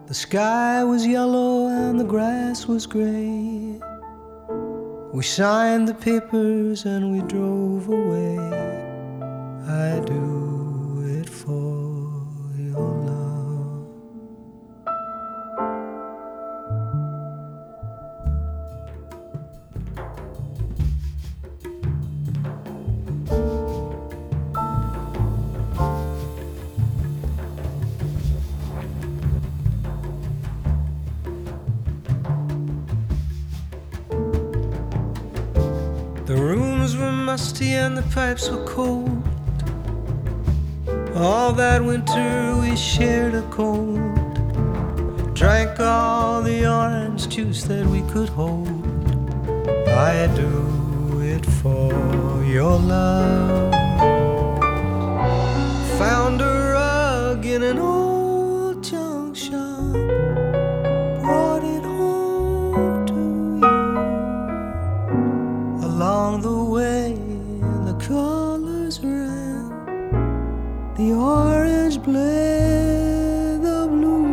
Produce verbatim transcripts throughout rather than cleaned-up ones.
The sky was yellow and the grass was gray. We signed the papers and we drove away. I do it for your love. The rooms were musty and the pipes were cold. All that winter we shared a cold. Drank all the orange juice that we could hold. I do it for your love. Found a rug in an old junk shop. Brought it home to you. Along the way the colors ran. The orange bled the blue.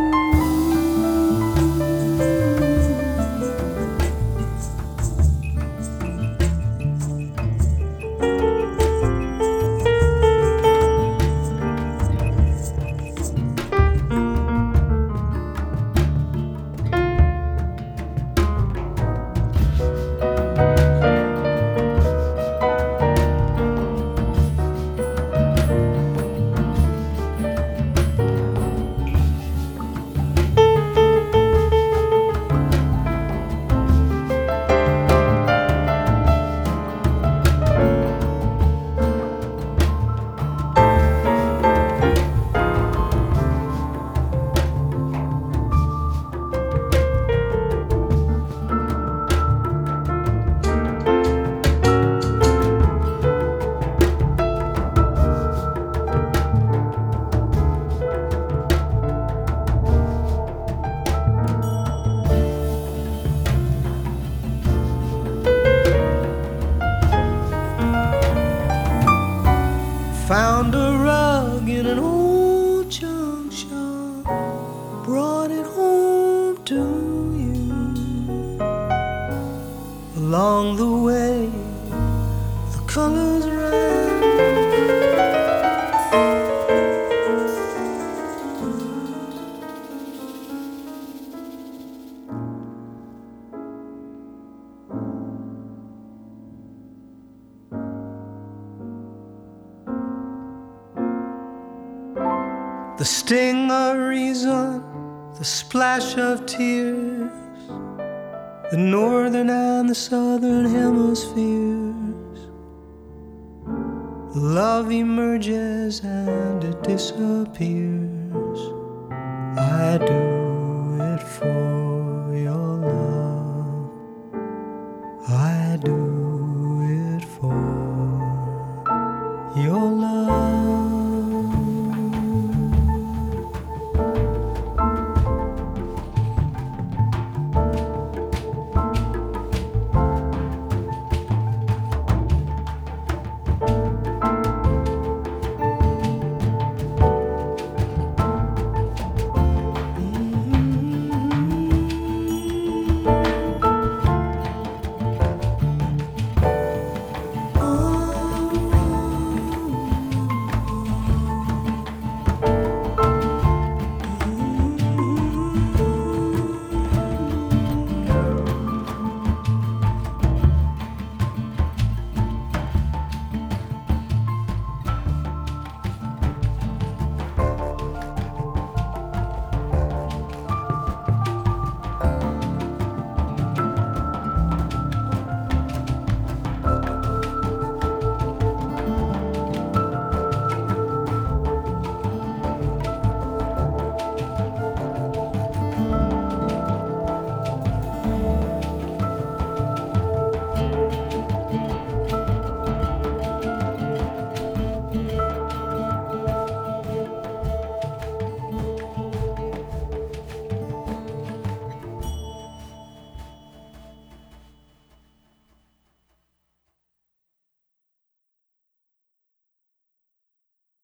Found a rug in an old junk shop. Brought it home to you. Along the way the colors ran. The sting of reason, the splash of tears, the northern and the southern hemispheres. Love emerges and it disappears. I do it for your love. I do